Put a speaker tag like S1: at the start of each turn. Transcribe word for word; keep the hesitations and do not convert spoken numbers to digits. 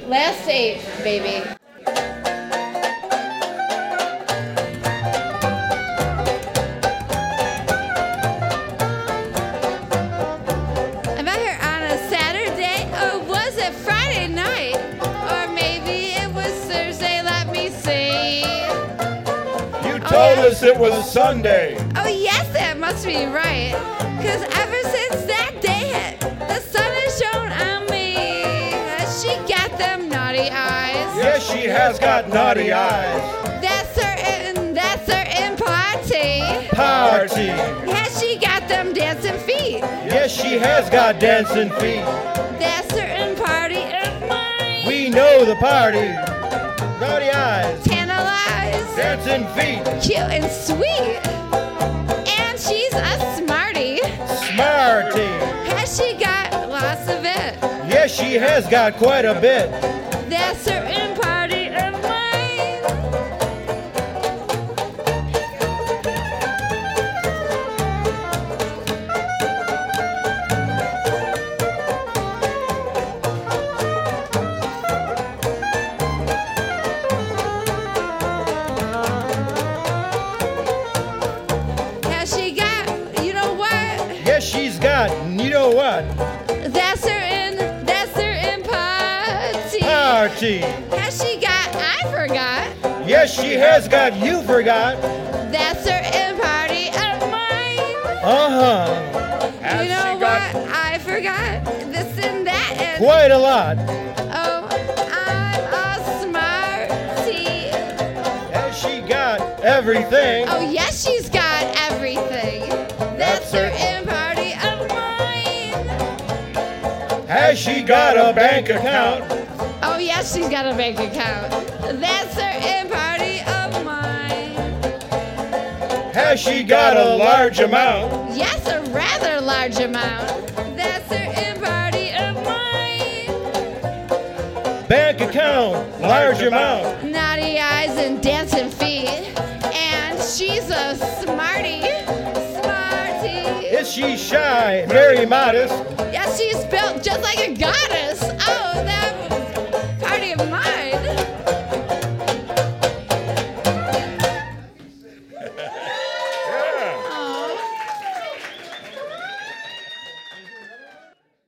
S1: Last eight, baby. I'm out here on a Saturday, or was it Friday night? Or maybe it was Thursday, let me see.
S2: You told us it was Sunday.
S1: Oh yes, that must be right. Cause ever since that day hit, the sun has shone on me. She got them naughty eyes.
S2: Yes, she has got naughty eyes.
S1: That's certain, that's certain party.
S2: Party.
S1: Yes, she got them dancing feet.
S2: Yes, she has got dancing feet.
S1: That certain party of mine.
S2: We know the party. Naughty eyes.
S1: Tantalized.
S2: Dancing feet.
S1: Cute and sweet. And she's a smarty.
S2: Smarty.
S1: Has she got lots of it?
S2: Yes, she has got quite a bit.
S1: That certain party of mine. Has she got, you know what?
S2: Yes, she's got, you know what?
S1: That's certain, that's certain party.
S2: Party.
S1: Has she got, I forgot.
S2: Yes, she has got, you forgot.
S1: That's certain party of mine.
S2: Uh-huh. Has
S1: You know
S2: she got
S1: what? I forgot this and that. And,
S2: quite a lot.
S1: oh, I'm a smarty.
S2: Has she got everything?
S1: Oh, yes, she's got everything. That's
S2: That's her-
S1: certain party of mine.
S2: Has she got a bank account?
S1: Oh, yes, she's got a bank account. That's certain party of mine.
S2: Has she got a large amount?
S1: Yes, a rather large amount. That's certain party of mine.
S2: Bank account, large amount.
S1: Naughty eyes and dancing feet. And she's a smarty. Smarty.
S2: Is she shy, very modest?
S1: Yes, she's built just like a goddess. Oh, that